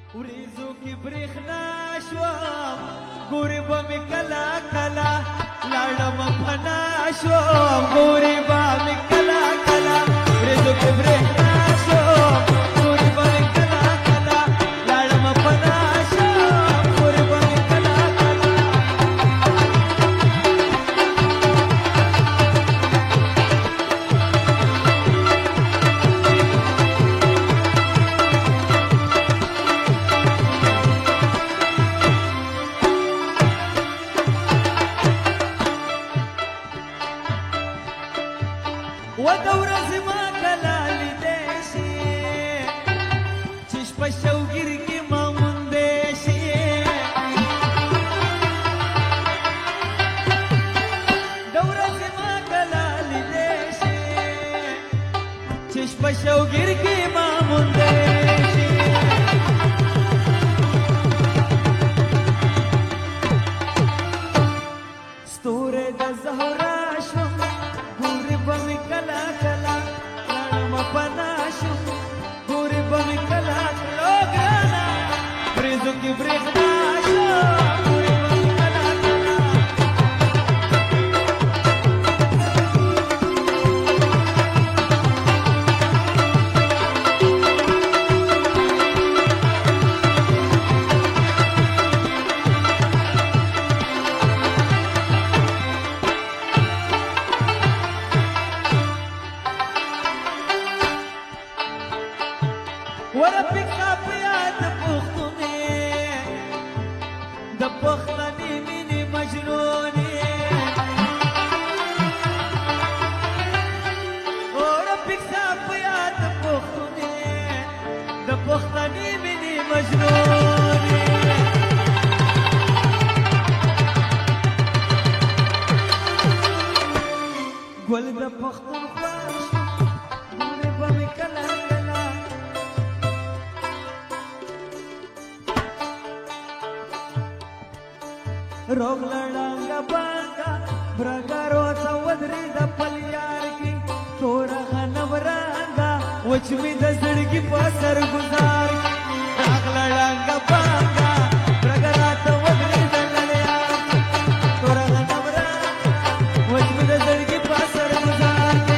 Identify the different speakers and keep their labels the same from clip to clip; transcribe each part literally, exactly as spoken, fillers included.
Speaker 1: وریزو کې برېښنا شوم ګورې به مې کله کله لاړم فنا شوم ګورې به مې کله کله وریزو کې برېښنا شوم ګورې به مې کله کله لاړم فنا شوم ګورې به مې کله کله و د ورځې ما کله لیدی شي چې شپه شوګیر کې ما موندی شي د ورځې ما کله لیدی شي چې شپه شوګیر کې ما موندی شي ستوری د زهرا شوم ګورې به مې کله کله لاړم پنا شوم ګورې به مې کله کله او ګرانه وریځو کې برېښنا شوم ګورې به مې کله کله ورپیک کاپیا د پښتونې د پښتنې مینې مجنونې ورپیک کاپیا د پښتونې د پښتنې مینې مجنونې ګل د پښتونخوا شو ګورې به مې کله کله روغ لړانګه بانګه برګارو ته ودرېده پل یار کې توره غنم رانګه وچ مې د زړګي په سر ګزار کې راغ لړانګه بانګه برګارو ته ودرېده لړ یار کې توره غنم رانګه وچ مې د زړګي په سر ګزار کې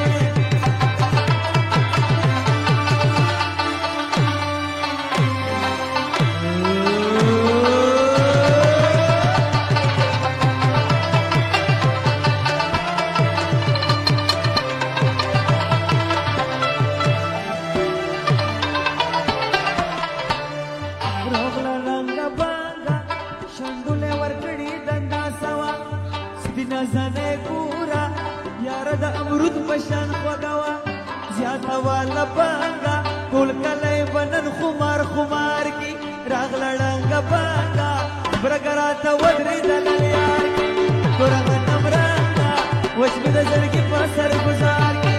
Speaker 1: زنه ګورا یار د امرود پشان خوګوا زیاته والا بانګا ټول کله بنن خمار خمار کی راغلا ډنګ بانګا برګراته ودرېدل یار کی ګورغ نمرانګا وښمه د زړګي په سر گزار کی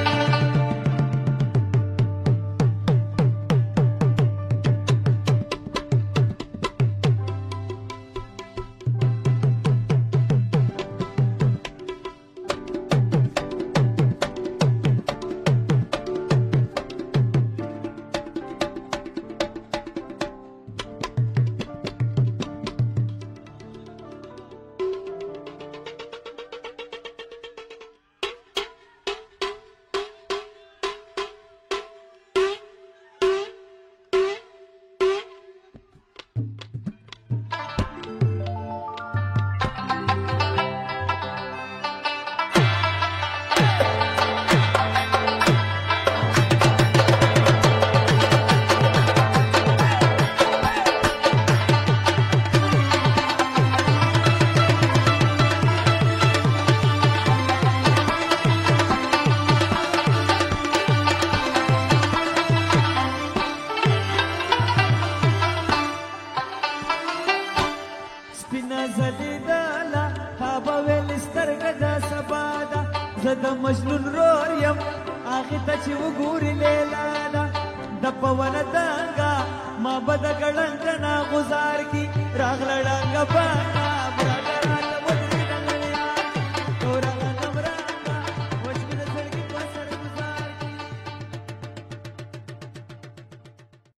Speaker 1: زه د مجنون رور یم هغې ته چې وګوري لیلا ده د پونه دنګه ما به د ګړنګ نه غزار کي راغله ړنګه بانګه